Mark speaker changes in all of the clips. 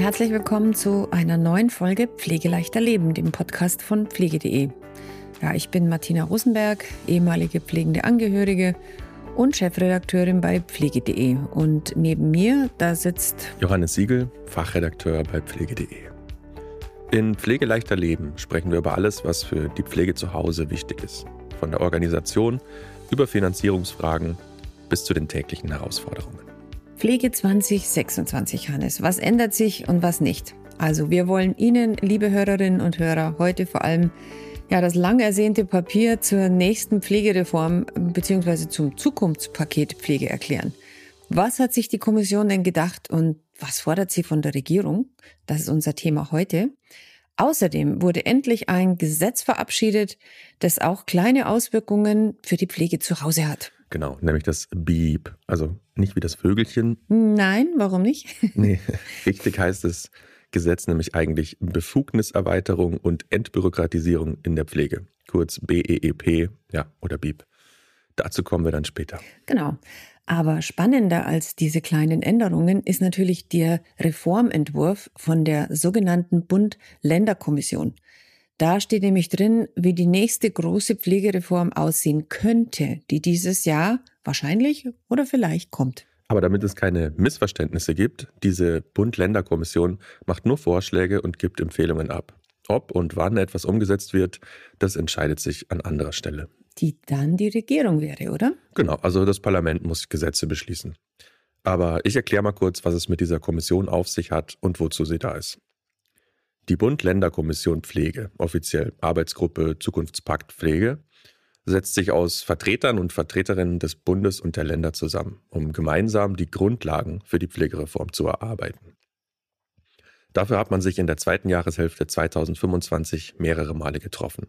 Speaker 1: herzlich willkommen zu einer neuen Folge Pflegeleichter Leben, dem Podcast von pflege.de. Ja, ich bin Martina Rosenberg, ehemalige pflegende Angehörige und Chefredakteurin bei pflege.de. Und neben mir, da sitzt
Speaker 2: Johannes Siegel, Fachredakteur bei pflege.de. In Pflegeleichter Leben sprechen wir über alles, was für die Pflege zu Hause wichtig ist. Von der Organisation über Finanzierungsfragen bis zu den täglichen Herausforderungen.
Speaker 1: Pflege 2026, Hannes. Was ändert sich und was nicht? Also wir wollen Ihnen, liebe Hörerinnen und Hörer, heute vor allem das lang ersehnte Papier zur nächsten Pflegereform bzw. zum Zukunftspaket Pflege erklären. Was hat sich die Kommission denn gedacht und was fordert sie von der Regierung? Das ist unser Thema heute. Außerdem wurde endlich ein Gesetz verabschiedet, das auch kleine Auswirkungen für die Pflege zu Hause hat.
Speaker 2: Genau, nämlich das BEEP. Also nicht wie das Vögelchen.
Speaker 1: Nein, warum nicht?
Speaker 2: Nee, richtig heißt das Gesetz nämlich eigentlich Befugniserweiterung und Entbürokratisierung in der Pflege. Kurz BEEP, oder BEEP. Dazu kommen wir dann später.
Speaker 1: Genau. Aber spannender als diese kleinen Änderungen ist natürlich der Reformentwurf von der sogenannten Bund-Länder-Kommission. Da steht nämlich drin, wie die nächste große Pflegereform aussehen könnte, die dieses Jahr wahrscheinlich oder vielleicht kommt.
Speaker 2: Aber damit es keine Missverständnisse gibt, diese Bund-Länder-Kommission macht nur Vorschläge und gibt Empfehlungen ab. Ob und wann etwas umgesetzt wird, das entscheidet sich an anderer Stelle.
Speaker 1: Die dann die Regierung wäre, oder?
Speaker 2: Genau, also das Parlament muss Gesetze beschließen. Aber ich erkläre mal kurz, was es mit dieser Kommission auf sich hat und wozu sie da ist. Die Bund-Länder-Kommission Pflege, offiziell Arbeitsgruppe Zukunftspakt Pflege, setzt sich aus Vertretern und Vertreterinnen des Bundes und der Länder zusammen, um gemeinsam die Grundlagen für die Pflegereform zu erarbeiten. Dafür hat man sich in der zweiten Jahreshälfte 2025 mehrere Male getroffen.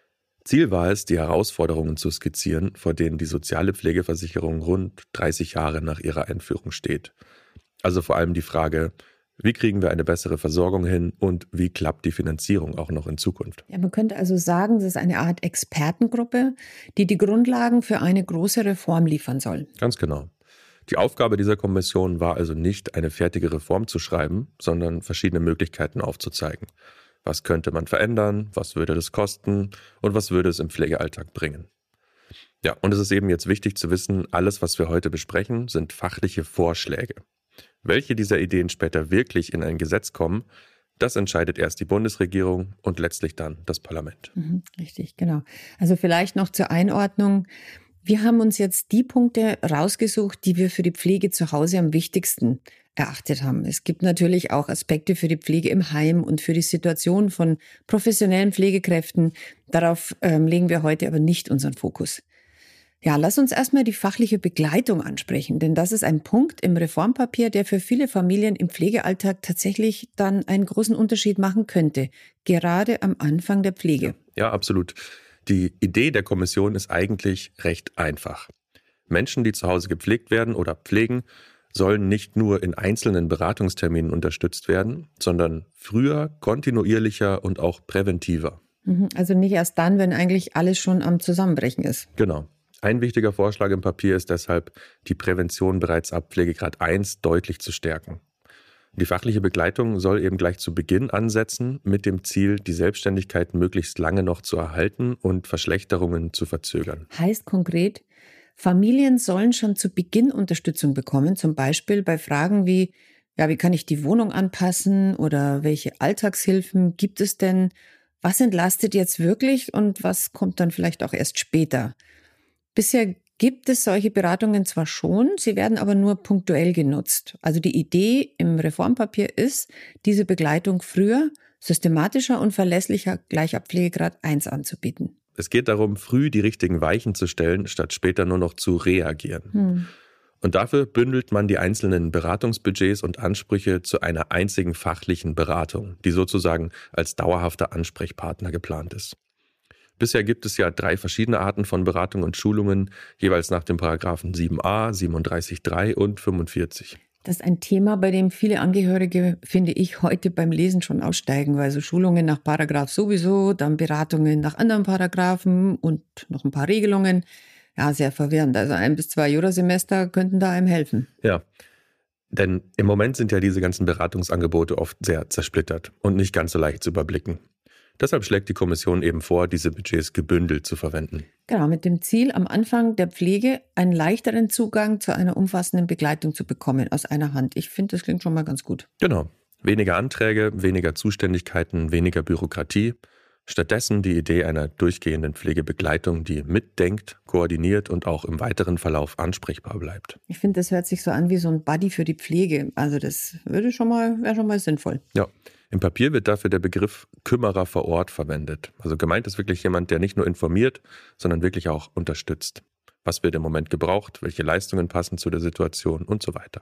Speaker 2: Ziel war es, die Herausforderungen zu skizzieren, vor denen die soziale Pflegeversicherung rund 30 Jahre nach ihrer Einführung steht. Also vor allem die Frage, wie kriegen wir eine bessere Versorgung hin und wie klappt die Finanzierung auch noch in Zukunft?
Speaker 1: Ja, man könnte also sagen, das ist eine Art Expertengruppe, die die Grundlagen für eine große Reform liefern soll.
Speaker 2: Ganz genau. Die Aufgabe dieser Kommission war also nicht, eine fertige Reform zu schreiben, sondern verschiedene Möglichkeiten aufzuzeigen. Was könnte man verändern, was würde das kosten und was würde es im Pflegealltag bringen? Ja, und es ist eben jetzt wichtig zu wissen, alles, was wir heute besprechen, sind fachliche Vorschläge. Welche dieser Ideen später wirklich in ein Gesetz kommen, das entscheidet erst die Bundesregierung und letztlich dann das Parlament.
Speaker 1: Richtig, genau. Also vielleicht noch zur Einordnung. Wir haben uns jetzt die Punkte rausgesucht, die wir für die Pflege zu Hause am wichtigsten erachtet haben. Es gibt natürlich auch Aspekte für die Pflege im Heim und für die Situation von professionellen Pflegekräften. Darauf legen wir heute aber nicht unseren Fokus. Ja, lass uns erstmal die fachliche Begleitung ansprechen, denn das ist ein Punkt im Reformpapier, der für viele Familien im Pflegealltag tatsächlich dann einen großen Unterschied machen könnte, gerade am Anfang der Pflege.
Speaker 2: Ja, absolut. Die Idee der Kommission ist eigentlich recht einfach. Menschen, die zu Hause gepflegt werden oder pflegen, sollen nicht nur in einzelnen Beratungsterminen unterstützt werden, sondern früher, kontinuierlicher und auch präventiver.
Speaker 1: Also nicht erst dann, wenn eigentlich alles schon am Zusammenbrechen ist.
Speaker 2: Genau. Ein wichtiger Vorschlag im Papier ist deshalb, die Prävention bereits ab Pflegegrad 1 deutlich zu stärken. Die fachliche Begleitung soll eben gleich zu Beginn ansetzen, mit dem Ziel, die Selbstständigkeit möglichst lange noch zu erhalten und Verschlechterungen zu verzögern.
Speaker 1: Heißt konkret, Familien sollen schon zu Beginn Unterstützung bekommen, zum Beispiel bei Fragen wie, wie kann ich die Wohnung anpassen oder welche Alltagshilfen gibt es denn? Was entlastet jetzt wirklich und was kommt dann vielleicht auch erst später? Bisher gibt es solche Beratungen zwar schon, sie werden aber nur punktuell genutzt. Also die Idee im Reformpapier ist, diese Begleitung früher, systematischer und verlässlicher gleich ab Pflegegrad 1 anzubieten.
Speaker 2: Es geht darum, früh die richtigen Weichen zu stellen, statt später nur noch zu reagieren. Und dafür bündelt man die einzelnen Beratungsbudgets und Ansprüche zu einer einzigen fachlichen Beratung, die sozusagen als dauerhafter Ansprechpartner geplant ist. Bisher gibt es ja 3 verschiedene Arten von Beratung und Schulungen, jeweils nach den Paragraphen 7a, 37.3 und 45.
Speaker 1: Das ist ein Thema, bei dem viele Angehörige, finde ich, heute beim Lesen schon aussteigen, weil so Schulungen nach Paragraph sowieso, dann Beratungen nach anderen Paragraphen und noch ein paar Regelungen. Ja, sehr verwirrend. Also 1 bis 2 Jurasemester könnten da einem helfen.
Speaker 2: Ja, Denn im Moment sind ja diese ganzen Beratungsangebote oft sehr zersplittert und nicht ganz so leicht zu überblicken. Deshalb schlägt die Kommission eben vor, diese Budgets gebündelt zu verwenden.
Speaker 1: Genau, mit dem Ziel, am Anfang der Pflege einen leichteren Zugang zu einer umfassenden Begleitung zu bekommen aus einer Hand. Ich finde, das klingt schon mal ganz gut.
Speaker 2: Genau. Weniger Anträge, weniger Zuständigkeiten, weniger Bürokratie. Stattdessen die Idee einer durchgehenden Pflegebegleitung, die mitdenkt, koordiniert und auch im weiteren Verlauf ansprechbar bleibt.
Speaker 1: Ich finde, das hört sich so an wie so ein Buddy für die Pflege. Also das wäre schon mal sinnvoll.
Speaker 2: Ja, im Papier wird dafür der Begriff Kümmerer vor Ort verwendet. Also gemeint ist wirklich jemand, der nicht nur informiert, sondern wirklich auch unterstützt. Was wird im Moment gebraucht, welche Leistungen passen zu der Situation und so weiter.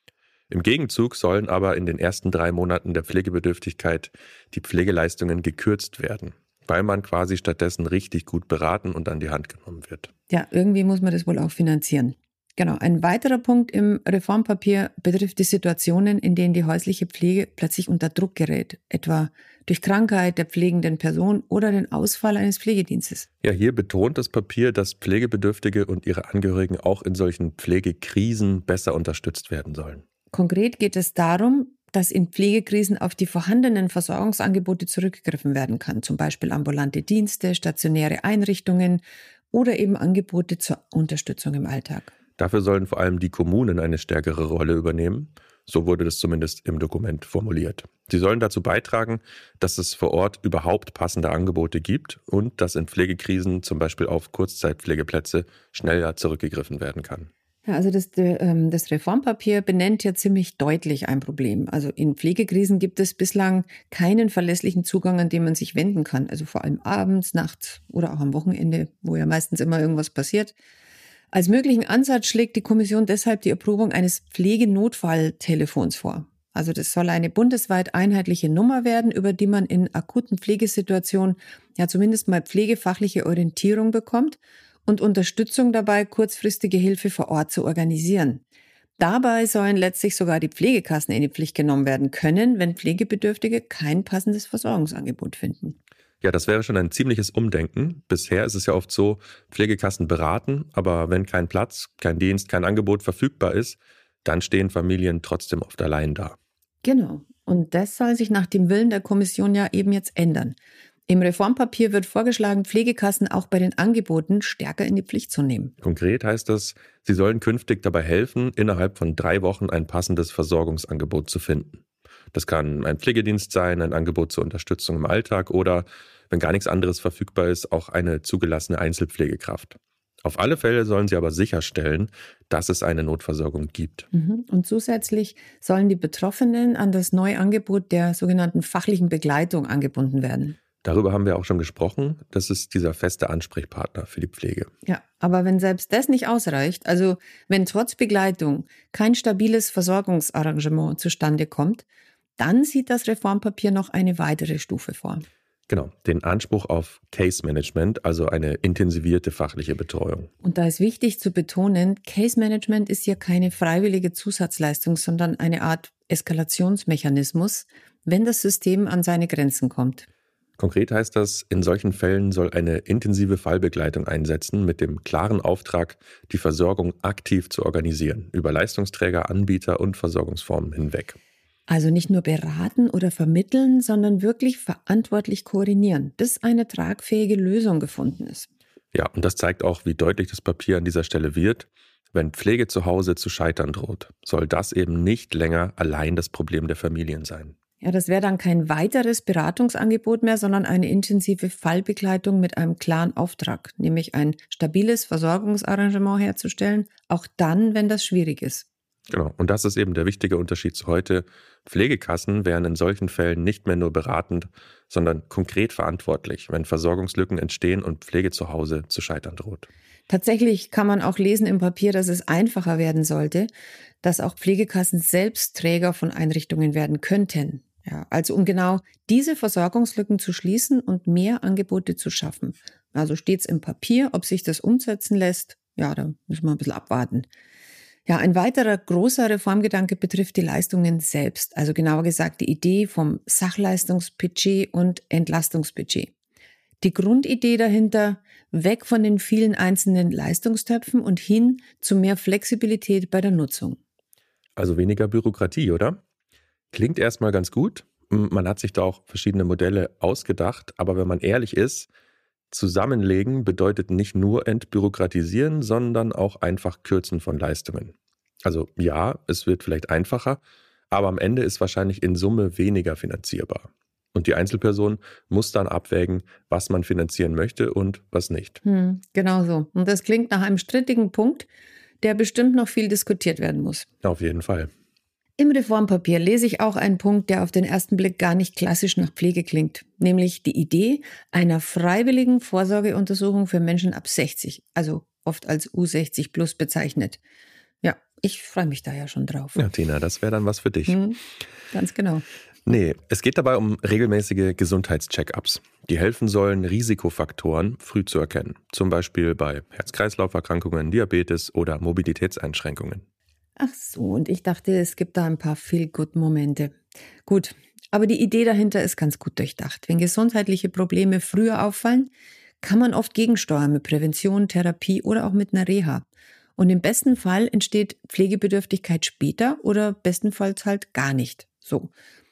Speaker 2: Im Gegenzug sollen aber in den ersten 3 Monaten der Pflegebedürftigkeit die Pflegeleistungen gekürzt werden, weil man quasi stattdessen richtig gut beraten und an die Hand genommen wird.
Speaker 1: Ja, irgendwie muss man das wohl auch finanzieren. Genau, ein weiterer Punkt im Reformpapier betrifft die Situationen, in denen die häusliche Pflege plötzlich unter Druck gerät, etwa durch Krankheit der pflegenden Person oder den Ausfall eines Pflegedienstes.
Speaker 2: Ja, hier betont das Papier, dass Pflegebedürftige und ihre Angehörigen auch in solchen Pflegekrisen besser unterstützt werden sollen.
Speaker 1: Konkret geht es darum, dass in Pflegekrisen auf die vorhandenen Versorgungsangebote zurückgegriffen werden kann, zum Beispiel ambulante Dienste, stationäre Einrichtungen oder eben Angebote zur Unterstützung im Alltag.
Speaker 2: Dafür sollen vor allem die Kommunen eine stärkere Rolle übernehmen. So wurde das zumindest im Dokument formuliert. Sie sollen dazu beitragen, dass es vor Ort überhaupt passende Angebote gibt und dass in Pflegekrisen zum Beispiel auf Kurzzeitpflegeplätze schneller zurückgegriffen werden kann.
Speaker 1: Ja, also das Reformpapier benennt ja ziemlich deutlich ein Problem. Also in Pflegekrisen gibt es bislang keinen verlässlichen Zugang, an den man sich wenden kann. Also vor allem abends, nachts oder auch am Wochenende, wo ja meistens immer irgendwas passiert. Als möglichen Ansatz schlägt die Kommission deshalb die Erprobung eines Pflegenotfalltelefons vor. Also das soll eine bundesweit einheitliche Nummer werden, über die man in akuten Pflegesituationen ja zumindest mal pflegefachliche Orientierung bekommt und Unterstützung dabei, kurzfristige Hilfe vor Ort zu organisieren. Dabei sollen letztlich sogar die Pflegekassen in die Pflicht genommen werden können, wenn Pflegebedürftige kein passendes Versorgungsangebot finden.
Speaker 2: Ja, das wäre schon ein ziemliches Umdenken. Bisher ist es ja oft so, Pflegekassen beraten, aber wenn kein Platz, kein Dienst, kein Angebot verfügbar ist, dann stehen Familien trotzdem oft allein da.
Speaker 1: Genau. Und das soll sich nach dem Willen der Kommission ja eben jetzt ändern. Im Reformpapier wird vorgeschlagen, Pflegekassen auch bei den Angeboten stärker in die Pflicht zu nehmen.
Speaker 2: Konkret heißt das, sie sollen künftig dabei helfen, innerhalb von 3 Wochen ein passendes Versorgungsangebot zu finden. Das kann ein Pflegedienst sein, ein Angebot zur Unterstützung im Alltag oder, wenn gar nichts anderes verfügbar ist, auch eine zugelassene Einzelpflegekraft. Auf alle Fälle sollen sie aber sicherstellen, dass es eine Notversorgung gibt.
Speaker 1: Und zusätzlich sollen die Betroffenen an das neue Angebot der sogenannten fachlichen Begleitung angebunden werden.
Speaker 2: Darüber haben wir auch schon gesprochen. Das ist dieser feste Ansprechpartner für die Pflege.
Speaker 1: Ja, aber wenn selbst das nicht ausreicht, also wenn trotz Begleitung kein stabiles Versorgungsarrangement zustande kommt, dann sieht das Reformpapier noch eine weitere Stufe vor.
Speaker 2: Genau, den Anspruch auf Case Management, also eine intensivierte fachliche Betreuung.
Speaker 1: Und da ist wichtig zu betonen, Case Management ist hier keine freiwillige Zusatzleistung, sondern eine Art Eskalationsmechanismus, wenn das System an seine Grenzen kommt.
Speaker 2: Konkret heißt das, in solchen Fällen soll eine intensive Fallbegleitung einsetzen mit dem klaren Auftrag, die Versorgung aktiv zu organisieren, über Leistungsträger, Anbieter und Versorgungsformen hinweg.
Speaker 1: Also nicht nur beraten oder vermitteln, sondern wirklich verantwortlich koordinieren, bis eine tragfähige Lösung gefunden ist.
Speaker 2: Ja, und das zeigt auch, wie deutlich das Papier an dieser Stelle wird. Wenn Pflege zu Hause zu scheitern droht, soll das eben nicht länger allein das Problem der Familien sein.
Speaker 1: Ja, das wäre dann kein weiteres Beratungsangebot mehr, sondern eine intensive Fallbegleitung mit einem klaren Auftrag, nämlich ein stabiles Versorgungsarrangement herzustellen, auch dann, wenn das schwierig ist.
Speaker 2: Genau, und das ist eben der wichtige Unterschied zu heute. Pflegekassen wären in solchen Fällen nicht mehr nur beratend, sondern konkret verantwortlich, wenn Versorgungslücken entstehen und Pflege zu Hause zu scheitern droht.
Speaker 1: Tatsächlich kann man auch lesen im Papier, dass es einfacher werden sollte, dass auch Pflegekassen selbst Träger von Einrichtungen werden könnten. Ja, also um genau diese Versorgungslücken zu schließen und mehr Angebote zu schaffen. Also steht es im Papier, ob sich das umsetzen lässt. Ja, da müssen wir ein bisschen abwarten. Ja, ein weiterer großer Reformgedanke betrifft die Leistungen selbst. Also genauer gesagt die Idee vom Sachleistungsbudget und Entlastungsbudget. Die Grundidee dahinter, weg von den vielen einzelnen Leistungstöpfen und hin zu mehr Flexibilität bei der Nutzung.
Speaker 2: Also weniger Bürokratie, oder? Klingt erstmal ganz gut. Man hat sich da auch verschiedene Modelle ausgedacht, aber wenn man ehrlich ist, zusammenlegen bedeutet nicht nur entbürokratisieren, sondern auch einfach Kürzen von Leistungen. Also ja, es wird vielleicht einfacher, aber am Ende ist wahrscheinlich in Summe weniger finanzierbar. Und die Einzelperson muss dann abwägen, was man finanzieren möchte und was nicht.
Speaker 1: Genau so. Und das klingt nach einem strittigen Punkt, der bestimmt noch viel diskutiert werden muss.
Speaker 2: Auf jeden Fall.
Speaker 1: Im Reformpapier lese ich auch einen Punkt, der auf den ersten Blick gar nicht klassisch nach Pflege klingt, nämlich die Idee einer freiwilligen Vorsorgeuntersuchung für Menschen ab 60, also oft als U60 plus bezeichnet. Ja, ich freue mich da ja schon drauf.
Speaker 2: Ja, Tina, das wäre dann was für dich.
Speaker 1: Ganz genau.
Speaker 2: Nee, es geht dabei um regelmäßige Gesundheitscheck-ups, die helfen sollen, Risikofaktoren früh zu erkennen. Zum Beispiel bei Herz-Kreislauf-Erkrankungen, Diabetes oder Mobilitätseinschränkungen.
Speaker 1: Ach so, und ich dachte, es gibt da ein paar Feel-Good-Momente. Gut, aber die Idee dahinter ist ganz gut durchdacht. Wenn gesundheitliche Probleme früher auffallen, kann man oft gegensteuern mit Prävention, Therapie oder auch mit einer Reha. Und im besten Fall entsteht Pflegebedürftigkeit später oder bestenfalls halt gar nicht. So.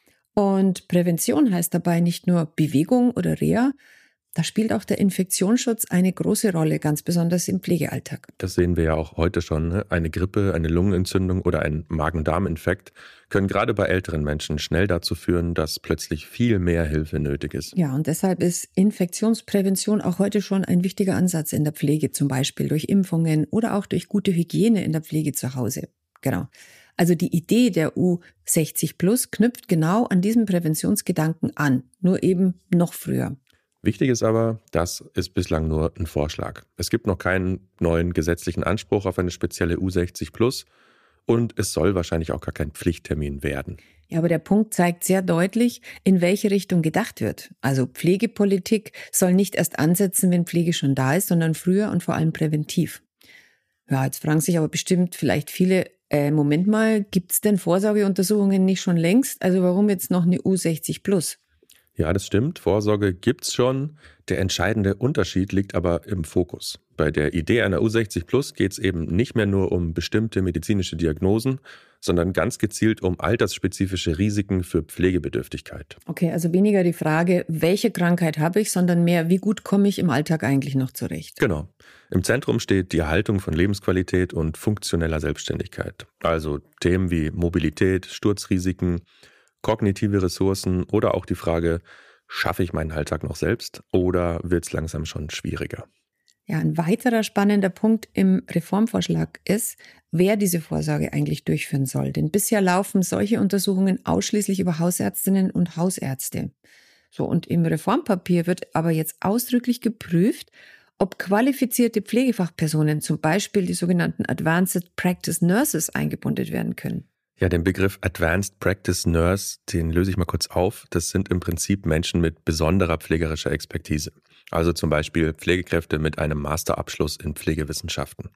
Speaker 1: Und Prävention heißt dabei nicht nur Bewegung oder Reha, da spielt auch der Infektionsschutz eine große Rolle, ganz besonders im Pflegealltag.
Speaker 2: Das sehen wir ja auch heute schon. Ne? Eine Grippe, eine Lungenentzündung oder ein Magen-Darm-Infekt können gerade bei älteren Menschen schnell dazu führen, dass plötzlich viel mehr Hilfe nötig ist.
Speaker 1: Ja, und deshalb ist Infektionsprävention auch heute schon ein wichtiger Ansatz in der Pflege, zum Beispiel durch Impfungen oder auch durch gute Hygiene in der Pflege zu Hause. Genau. Also die Idee der U60 Plus knüpft genau an diesem Präventionsgedanken an, nur eben noch früher.
Speaker 2: Wichtig ist aber, das ist bislang nur ein Vorschlag. Es gibt noch keinen neuen gesetzlichen Anspruch auf eine spezielle U60 Plus und es soll wahrscheinlich auch gar kein Pflichttermin werden.
Speaker 1: Ja, aber der Punkt zeigt sehr deutlich, in welche Richtung gedacht wird. Also Pflegepolitik soll nicht erst ansetzen, wenn Pflege schon da ist, sondern früher und vor allem präventiv. Ja, jetzt fragen sich aber bestimmt vielleicht viele, Moment mal, gibt's denn Vorsorgeuntersuchungen nicht schon längst? Also warum jetzt noch eine U60 Plus?
Speaker 2: Ja, das stimmt. Vorsorge gibt's schon. Der entscheidende Unterschied liegt aber im Fokus. Bei der Idee einer U60 Plus geht's eben nicht mehr nur um bestimmte medizinische Diagnosen, sondern ganz gezielt um altersspezifische Risiken für Pflegebedürftigkeit.
Speaker 1: Okay, also weniger die Frage, welche Krankheit habe ich, sondern mehr, wie gut komme ich im Alltag eigentlich noch zurecht?
Speaker 2: Genau. Im Zentrum steht die Erhaltung von Lebensqualität und funktioneller Selbstständigkeit. Also Themen wie Mobilität, Sturzrisiken, kognitive Ressourcen oder auch die Frage, schaffe ich meinen Alltag noch selbst oder wird es langsam schon schwieriger?
Speaker 1: Ja, ein weiterer spannender Punkt im Reformvorschlag ist, wer diese Vorsorge eigentlich durchführen soll. Denn bisher laufen solche Untersuchungen ausschließlich über Hausärztinnen und Hausärzte. So, und im Reformpapier wird aber jetzt ausdrücklich geprüft, ob qualifizierte Pflegefachpersonen, zum Beispiel die sogenannten Advanced Practice Nurses, eingebunden werden können.
Speaker 2: Ja, den Begriff Advanced Practice Nurse, den löse ich mal kurz auf. Das sind im Prinzip Menschen mit besonderer pflegerischer Expertise. Also zum Beispiel Pflegekräfte mit einem Masterabschluss in Pflegewissenschaften.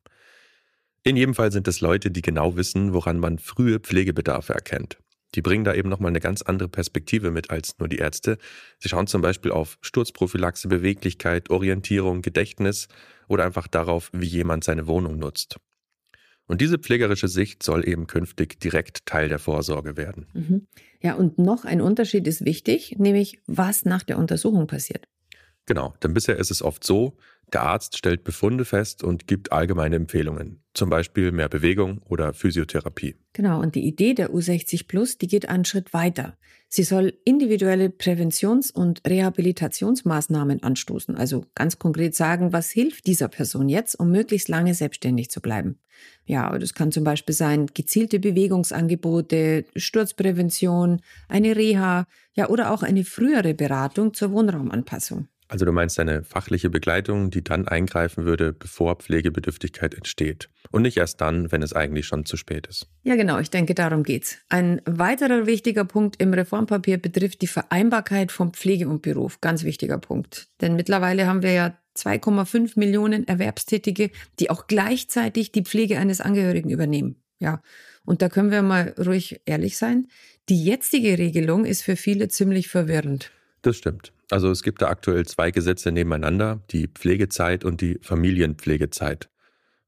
Speaker 2: In jedem Fall sind es Leute, die genau wissen, woran man frühe Pflegebedarfe erkennt. Die bringen da eben nochmal eine ganz andere Perspektive mit als nur die Ärzte. Sie schauen zum Beispiel auf Sturzprophylaxe, Beweglichkeit, Orientierung, Gedächtnis oder einfach darauf, wie jemand seine Wohnung nutzt. Und diese pflegerische Sicht soll eben künftig direkt Teil der Vorsorge werden.
Speaker 1: Ja, und noch ein Unterschied ist wichtig, nämlich was nach der Untersuchung passiert.
Speaker 2: Genau, denn bisher ist es oft so, der Arzt stellt Befunde fest und gibt allgemeine Empfehlungen, zum Beispiel mehr Bewegung oder Physiotherapie.
Speaker 1: Genau, und die Idee der U60 Plus, die geht einen Schritt weiter. Sie soll individuelle Präventions- und Rehabilitationsmaßnahmen anstoßen, also ganz konkret sagen, was hilft dieser Person jetzt, um möglichst lange selbstständig zu bleiben. Ja, das kann zum Beispiel sein, gezielte Bewegungsangebote, Sturzprävention, eine Reha, ja, oder auch eine frühere Beratung zur Wohnraumanpassung.
Speaker 2: Also du meinst eine fachliche Begleitung, die dann eingreifen würde, bevor Pflegebedürftigkeit entsteht. Und nicht erst dann, wenn es eigentlich schon zu spät ist.
Speaker 1: Ja, genau, ich denke, darum geht's. Ein weiterer wichtiger Punkt im Reformpapier betrifft die Vereinbarkeit von Pflege und Beruf. Ganz wichtiger Punkt. Denn mittlerweile haben wir ja 2,5 Millionen Erwerbstätige, die auch gleichzeitig die Pflege eines Angehörigen übernehmen. Ja, und da können wir mal ruhig ehrlich sein. Die jetzige Regelung ist für viele ziemlich verwirrend.
Speaker 2: Das stimmt. Also es gibt da aktuell 2 Gesetze nebeneinander, die Pflegezeit und die Familienpflegezeit.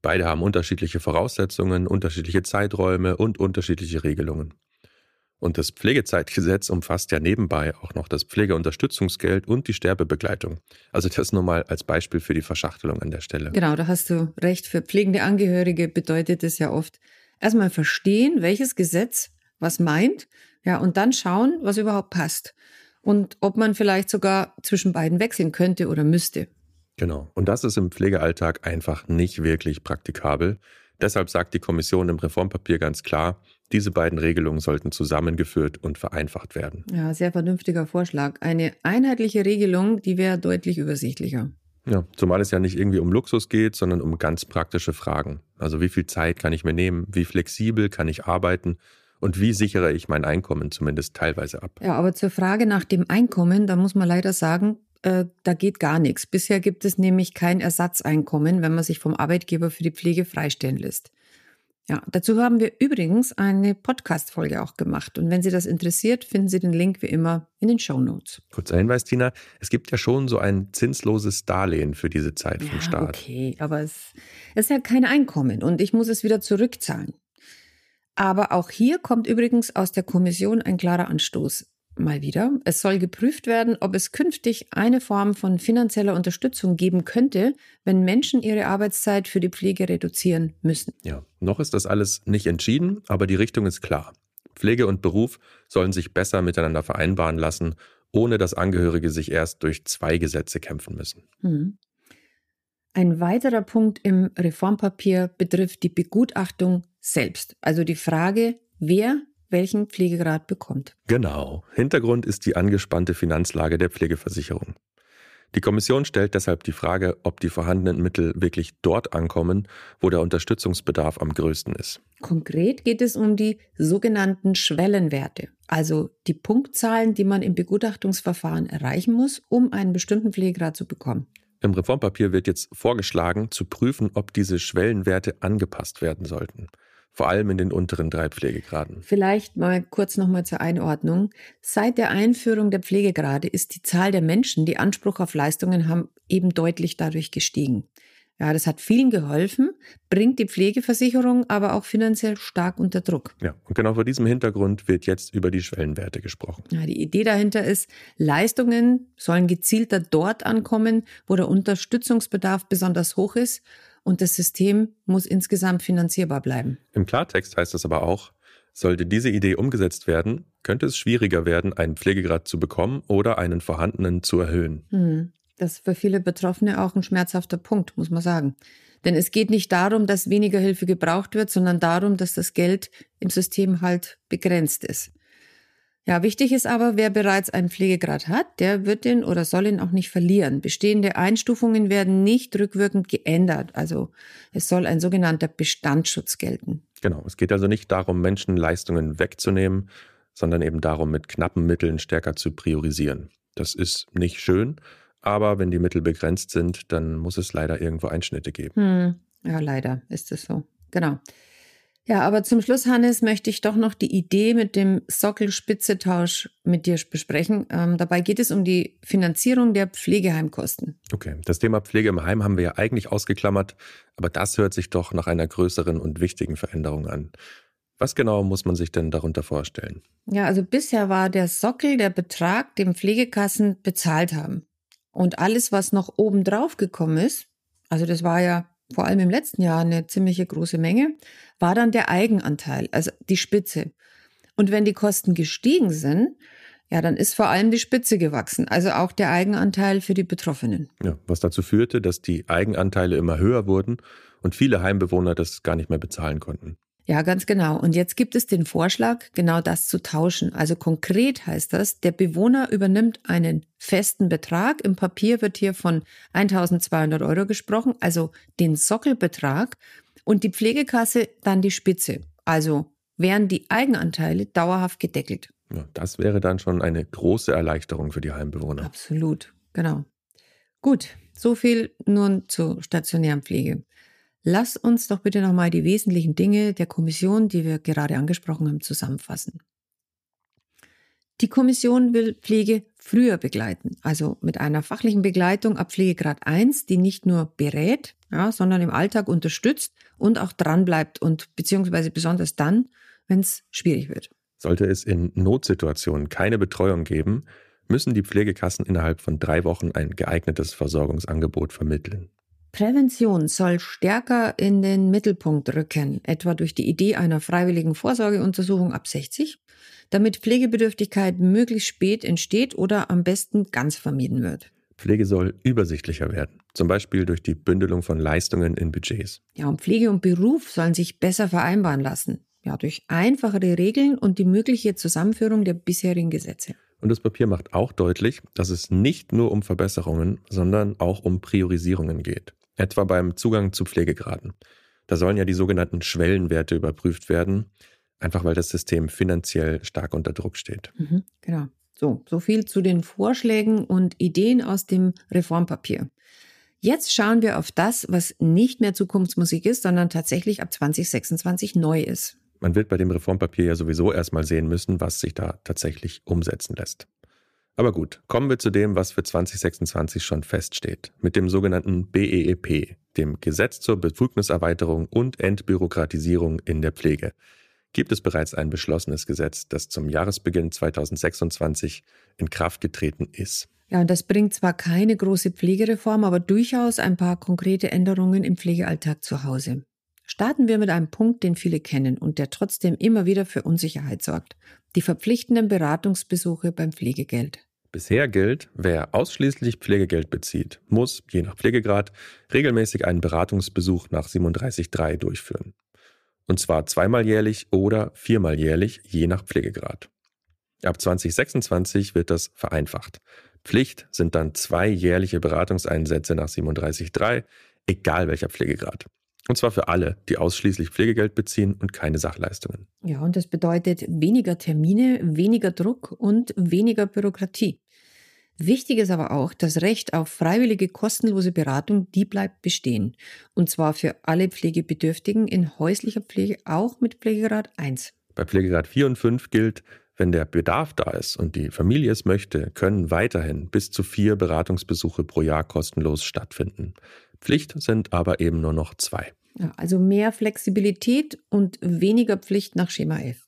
Speaker 2: Beide haben unterschiedliche Voraussetzungen, unterschiedliche Zeiträume und unterschiedliche Regelungen. Und das Pflegezeitgesetz umfasst ja nebenbei auch noch das Pflegeunterstützungsgeld und die Sterbebegleitung. Also das nur mal als Beispiel für die Verschachtelung an der Stelle.
Speaker 1: Genau, da hast du recht. Für pflegende Angehörige bedeutet es ja oft erstmal verstehen, welches Gesetz was meint, ja, und dann schauen, was überhaupt passt. Und ob man vielleicht sogar zwischen beiden wechseln könnte oder müsste.
Speaker 2: Genau. Und das ist im Pflegealltag einfach nicht wirklich praktikabel. Deshalb sagt die Kommission im Reformpapier ganz klar, diese beiden Regelungen sollten zusammengeführt und vereinfacht werden.
Speaker 1: Ja, sehr vernünftiger Vorschlag. Eine einheitliche Regelung, die wäre deutlich übersichtlicher.
Speaker 2: Ja, zumal es ja nicht irgendwie um Luxus geht, sondern um ganz praktische Fragen. Also wie viel Zeit kann ich mir nehmen, wie flexibel kann ich arbeiten und wie sichere ich mein Einkommen zumindest teilweise ab.
Speaker 1: Ja, aber zur Frage nach dem Einkommen, da muss man leider sagen, da geht gar nichts. Bisher gibt es nämlich kein Ersatzeinkommen, wenn man sich vom Arbeitgeber für die Pflege freistellen lässt. Ja, dazu haben wir übrigens eine Podcast-Folge auch gemacht. Und wenn Sie das interessiert, finden Sie den Link wie immer in den Shownotes.
Speaker 2: Kurzer Hinweis, Tina, es gibt ja schon so ein zinsloses Darlehen für diese Zeit vom Staat.
Speaker 1: Okay, aber es ist ja kein Einkommen und ich muss es wieder zurückzahlen. Aber auch hier kommt übrigens aus der Kommission ein klarer Anstoß. Mal wieder. Es soll geprüft werden, ob es künftig eine Form von finanzieller Unterstützung geben könnte, wenn Menschen ihre Arbeitszeit für die Pflege reduzieren müssen.
Speaker 2: Ja, noch ist das alles nicht entschieden, aber die Richtung ist klar. Pflege und Beruf sollen sich besser miteinander vereinbaren lassen, ohne dass Angehörige sich erst durch 2 Gesetze kämpfen müssen.
Speaker 1: Ein weiterer Punkt im Reformpapier betrifft die Begutachtung selbst. Also die Frage, wer welchen Pflegegrad bekommt.
Speaker 2: Genau. Hintergrund ist die angespannte Finanzlage der Pflegeversicherung. Die Kommission stellt deshalb die Frage, ob die vorhandenen Mittel wirklich dort ankommen, wo der Unterstützungsbedarf am größten ist.
Speaker 1: Konkret geht es um die sogenannten Schwellenwerte, also die Punktzahlen, die man im Begutachtungsverfahren erreichen muss, um einen bestimmten Pflegegrad zu bekommen.
Speaker 2: Im Reformpapier wird jetzt vorgeschlagen, zu prüfen, ob diese Schwellenwerte angepasst werden sollten. Vor allem in den unteren 3 Pflegegraden.
Speaker 1: Vielleicht mal kurz nochmal zur Einordnung. Seit der Einführung der Pflegegrade ist die Zahl der Menschen, die Anspruch auf Leistungen haben, eben deutlich dadurch gestiegen. Ja, das hat vielen geholfen, bringt die Pflegeversicherung aber auch finanziell stark unter Druck.
Speaker 2: Ja, und genau vor diesem Hintergrund wird jetzt über die Schwellenwerte gesprochen.
Speaker 1: Ja, die Idee dahinter ist, Leistungen sollen gezielter dort ankommen, wo der Unterstützungsbedarf besonders hoch ist. Und das System muss insgesamt finanzierbar bleiben.
Speaker 2: Im Klartext heißt das aber auch, sollte diese Idee umgesetzt werden, könnte es schwieriger werden, einen Pflegegrad zu bekommen oder einen vorhandenen zu erhöhen.
Speaker 1: Das ist für viele Betroffene auch ein schmerzhafter Punkt, muss man sagen. Denn es geht nicht darum, dass weniger Hilfe gebraucht wird, sondern darum, dass das Geld im System halt begrenzt ist. Ja, wichtig ist aber, wer bereits einen Pflegegrad hat, der wird ihn oder soll ihn auch nicht verlieren. Bestehende Einstufungen werden nicht rückwirkend geändert. Also es soll ein sogenannter Bestandsschutz gelten.
Speaker 2: Genau, es geht also nicht darum, Menschen Leistungen wegzunehmen, sondern eben darum, mit knappen Mitteln stärker zu priorisieren. Das ist nicht schön, aber wenn die Mittel begrenzt sind, dann muss es leider irgendwo Einschnitte geben.
Speaker 1: Ja, leider ist es so. Genau. Ja, aber zum Schluss, Hannes, möchte ich doch noch die Idee mit dem Sockel-Spitze-Tausch mit dir besprechen. Dabei geht es um die Finanzierung der Pflegeheimkosten.
Speaker 2: Okay, das Thema Pflege im Heim haben wir ja eigentlich ausgeklammert, aber das hört sich doch nach einer größeren und wichtigen Veränderung an. Was genau muss man sich denn darunter vorstellen?
Speaker 1: Ja, also bisher war der Sockel der Betrag, den Pflegekassen bezahlt haben. Und alles, was noch obendrauf gekommen ist, also das war ja vor allem im letzten Jahr eine ziemliche große Menge, war dann der Eigenanteil, also die Spitze. Und wenn die Kosten gestiegen sind, ja, dann ist vor allem die Spitze gewachsen, also auch der Eigenanteil für die Betroffenen.
Speaker 2: Ja, was dazu führte, dass die Eigenanteile immer höher wurden und viele Heimbewohner das gar nicht mehr bezahlen konnten.
Speaker 1: Ja, ganz genau. Und jetzt gibt es den Vorschlag, genau das zu tauschen. Also konkret heißt das, der Bewohner übernimmt einen festen Betrag. Im Papier wird hier von 1.200 € gesprochen, also den Sockelbetrag. Und die Pflegekasse dann die Spitze. Also wären die Eigenanteile dauerhaft gedeckelt.
Speaker 2: Ja, das wäre dann schon eine große Erleichterung für die Heimbewohner.
Speaker 1: Absolut, genau. Gut, so viel nun zur stationären Pflege. Lass uns doch bitte nochmal die wesentlichen Dinge der Kommission, die wir gerade angesprochen haben, zusammenfassen. Die Kommission will Pflege früher begleiten, also mit einer fachlichen Begleitung ab Pflegegrad 1, die nicht nur berät, sondern im Alltag unterstützt und auch dranbleibt und beziehungsweise besonders dann, wenn es schwierig wird.
Speaker 2: Sollte es in Notsituationen keine Betreuung geben, müssen die Pflegekassen innerhalb von 3 Wochen ein geeignetes Versorgungsangebot vermitteln.
Speaker 1: Prävention soll stärker in den Mittelpunkt rücken, etwa durch die Idee einer freiwilligen Vorsorgeuntersuchung ab 60, damit Pflegebedürftigkeit möglichst spät entsteht oder am besten ganz vermieden wird.
Speaker 2: Pflege soll übersichtlicher werden, zum Beispiel durch die Bündelung von Leistungen in Budgets.
Speaker 1: Und Pflege und Beruf sollen sich besser vereinbaren lassen, durch einfachere Regeln und die mögliche Zusammenführung der bisherigen Gesetze.
Speaker 2: Und das Papier macht auch deutlich, dass es nicht nur um Verbesserungen, sondern auch um Priorisierungen geht. Etwa beim Zugang zu Pflegegraden. Da sollen ja die sogenannten Schwellenwerte überprüft werden, einfach weil das System finanziell stark unter Druck steht.
Speaker 1: Genau. So viel zu den Vorschlägen und Ideen aus dem Reformpapier. Jetzt schauen wir auf das, was nicht mehr Zukunftsmusik ist, sondern tatsächlich ab 2026 neu ist.
Speaker 2: Man wird bei dem Reformpapier ja sowieso erstmal sehen müssen, was sich da tatsächlich umsetzen lässt. Aber gut, kommen wir zu dem, was für 2026 schon feststeht, mit dem sogenannten BEEP, dem Gesetz zur Befugniserweiterung und Entbürokratisierung in der Pflege. Gibt es bereits ein beschlossenes Gesetz, das zum Jahresbeginn 2026 in Kraft getreten ist.
Speaker 1: Und das bringt zwar keine große Pflegereform, aber durchaus ein paar konkrete Änderungen im Pflegealltag zu Hause. Starten wir mit einem Punkt, den viele kennen und der trotzdem immer wieder für Unsicherheit sorgt. Die verpflichtenden Beratungsbesuche beim Pflegegeld.
Speaker 2: Bisher gilt, wer ausschließlich Pflegegeld bezieht, muss, je nach Pflegegrad, regelmäßig einen Beratungsbesuch nach 37.3 durchführen. Und zwar 2-mal jährlich oder 4-mal jährlich, je nach Pflegegrad. Ab 2026 wird das vereinfacht. Pflicht sind dann 2 jährliche Beratungseinsätze nach 37.3, egal welcher Pflegegrad. Und zwar für alle, die ausschließlich Pflegegeld beziehen und keine Sachleistungen.
Speaker 1: Und das bedeutet weniger Termine, weniger Druck und weniger Bürokratie. Wichtig ist aber auch, das Recht auf freiwillige kostenlose Beratung, die bleibt bestehen. Und zwar für alle Pflegebedürftigen in häuslicher Pflege, auch mit Pflegegrad 1.
Speaker 2: Bei Pflegegrad 4 und 5 gilt, wenn der Bedarf da ist und die Familie es möchte, können weiterhin bis zu 4 Beratungsbesuche pro Jahr kostenlos stattfinden. Pflicht sind aber eben nur noch 2.
Speaker 1: Also mehr Flexibilität und weniger Pflicht nach Schema F.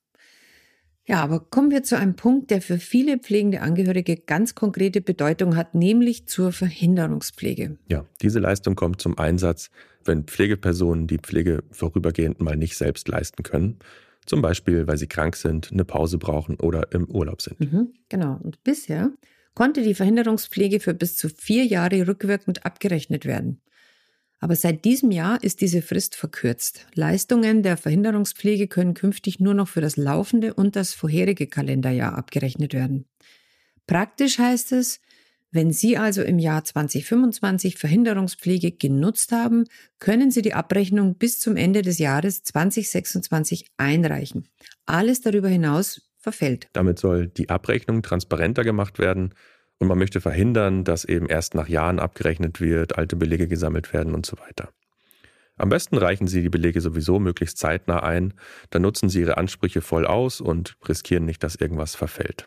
Speaker 1: Aber kommen wir zu einem Punkt, der für viele pflegende Angehörige ganz konkrete Bedeutung hat, nämlich zur Verhinderungspflege.
Speaker 2: Diese Leistung kommt zum Einsatz, wenn Pflegepersonen die Pflege vorübergehend mal nicht selbst leisten können. Zum Beispiel, weil sie krank sind, eine Pause brauchen oder im Urlaub sind.
Speaker 1: Genau. Und bisher konnte die Verhinderungspflege für bis zu 4 Jahre rückwirkend abgerechnet werden. Aber seit diesem Jahr ist diese Frist verkürzt. Leistungen der Verhinderungspflege können künftig nur noch für das laufende und das vorherige Kalenderjahr abgerechnet werden. Praktisch heißt es, wenn Sie also im Jahr 2025 Verhinderungspflege genutzt haben, können Sie die Abrechnung bis zum Ende des Jahres 2026 einreichen. Alles darüber hinaus verfällt.
Speaker 2: Damit soll die Abrechnung transparenter gemacht werden und man möchte verhindern, dass eben erst nach Jahren abgerechnet wird, alte Belege gesammelt werden und so weiter. Am besten reichen Sie die Belege sowieso möglichst zeitnah ein, dann nutzen Sie Ihre Ansprüche voll aus und riskieren nicht, dass irgendwas verfällt.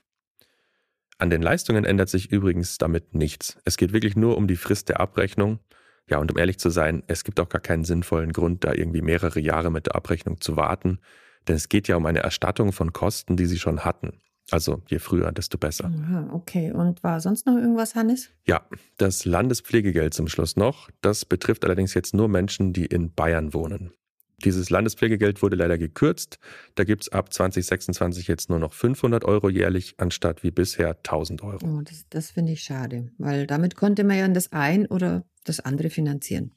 Speaker 2: An den Leistungen ändert sich übrigens damit nichts. Es geht wirklich nur um die Frist der Abrechnung. Und um ehrlich zu sein, es gibt auch gar keinen sinnvollen Grund, da irgendwie mehrere Jahre mit der Abrechnung zu warten, denn es geht ja um eine Erstattung von Kosten, die Sie schon hatten. Also je früher, desto besser.
Speaker 1: Aha, okay. Und war sonst noch irgendwas, Hannes?
Speaker 2: Das Landespflegegeld zum Schluss noch. Das betrifft allerdings jetzt nur Menschen, die in Bayern wohnen. Dieses Landespflegegeld wurde leider gekürzt. Da gibt es ab 2026 jetzt nur noch 500 € jährlich, anstatt wie bisher 1.000 €.
Speaker 1: Oh, das finde ich schade, weil damit konnte man ja das ein oder das andere finanzieren.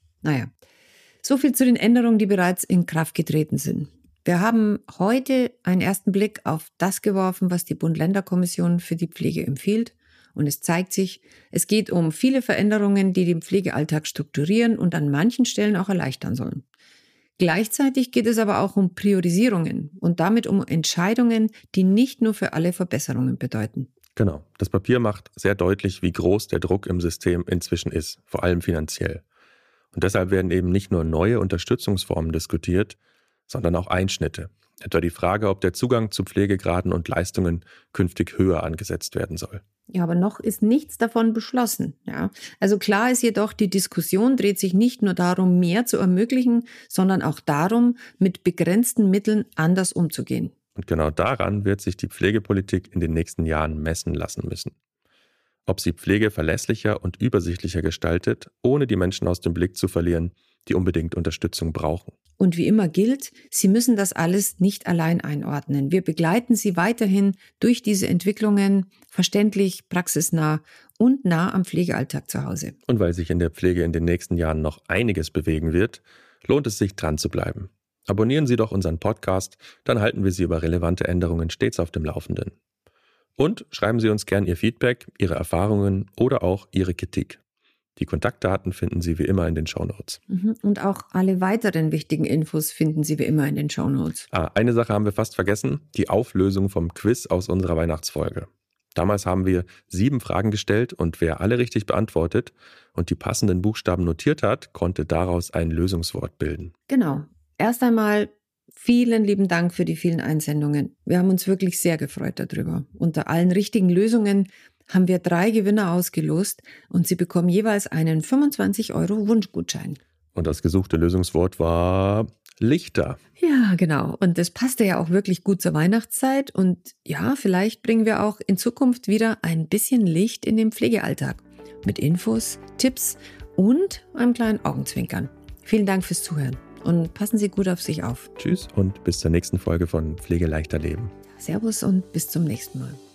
Speaker 1: So viel zu den Änderungen, die bereits in Kraft getreten sind. Wir haben heute einen ersten Blick auf das geworfen, was die Bund-Länder-Kommission für die Pflege empfiehlt. Und es zeigt sich, es geht um viele Veränderungen, die den Pflegealltag strukturieren und an manchen Stellen auch erleichtern sollen. Gleichzeitig geht es aber auch um Priorisierungen und damit um Entscheidungen, die nicht nur für alle Verbesserungen bedeuten.
Speaker 2: Genau. Das Papier macht sehr deutlich, wie groß der Druck im System inzwischen ist, vor allem finanziell. Und deshalb werden eben nicht nur neue Unterstützungsformen diskutiert, sondern auch Einschnitte. Etwa die Frage, ob der Zugang zu Pflegegraden und Leistungen künftig höher angesetzt werden soll.
Speaker 1: Ja, aber noch ist nichts davon beschlossen. Ja. Also klar ist jedoch, die Diskussion dreht sich nicht nur darum, mehr zu ermöglichen, sondern auch darum, mit begrenzten Mitteln anders umzugehen.
Speaker 2: Und genau daran wird sich die Pflegepolitik in den nächsten Jahren messen lassen müssen. Ob sie Pflege verlässlicher und übersichtlicher gestaltet, ohne die Menschen aus dem Blick zu verlieren, die unbedingt Unterstützung brauchen.
Speaker 1: Und wie immer gilt, Sie müssen das alles nicht allein einordnen. Wir begleiten Sie weiterhin durch diese Entwicklungen, verständlich, praxisnah und nah am Pflegealltag zu Hause.
Speaker 2: Und weil sich in der Pflege in den nächsten Jahren noch einiges bewegen wird, lohnt es sich, dran zu bleiben. Abonnieren Sie doch unseren Podcast, dann halten wir Sie über relevante Änderungen stets auf dem Laufenden. Und schreiben Sie uns gern Ihr Feedback, Ihre Erfahrungen oder auch Ihre Kritik. Die Kontaktdaten finden Sie wie immer in den Shownotes.
Speaker 1: Und auch alle weiteren wichtigen Infos finden Sie wie immer in den Shownotes.
Speaker 2: Eine Sache haben wir fast vergessen, die Auflösung vom Quiz aus unserer Weihnachtsfolge. Damals haben wir 7 Fragen gestellt und wer alle richtig beantwortet und die passenden Buchstaben notiert hat, konnte daraus ein Lösungswort bilden.
Speaker 1: Genau. Erst einmal vielen lieben Dank für die vielen Einsendungen. Wir haben uns wirklich sehr gefreut darüber. Unter allen richtigen Lösungen haben wir 3 Gewinner ausgelost und Sie bekommen jeweils einen 25 € Wunschgutschein.
Speaker 2: Und das gesuchte Lösungswort war Lichter.
Speaker 1: Ja, genau. Und das passte ja auch wirklich gut zur Weihnachtszeit. Und ja, vielleicht bringen wir auch in Zukunft wieder ein bisschen Licht in den Pflegealltag. Mit Infos, Tipps und einem kleinen Augenzwinkern. Vielen Dank fürs Zuhören und passen Sie gut auf sich auf.
Speaker 2: Tschüss und bis zur nächsten Folge von Pflege leichter leben.
Speaker 1: Servus und bis zum nächsten Mal.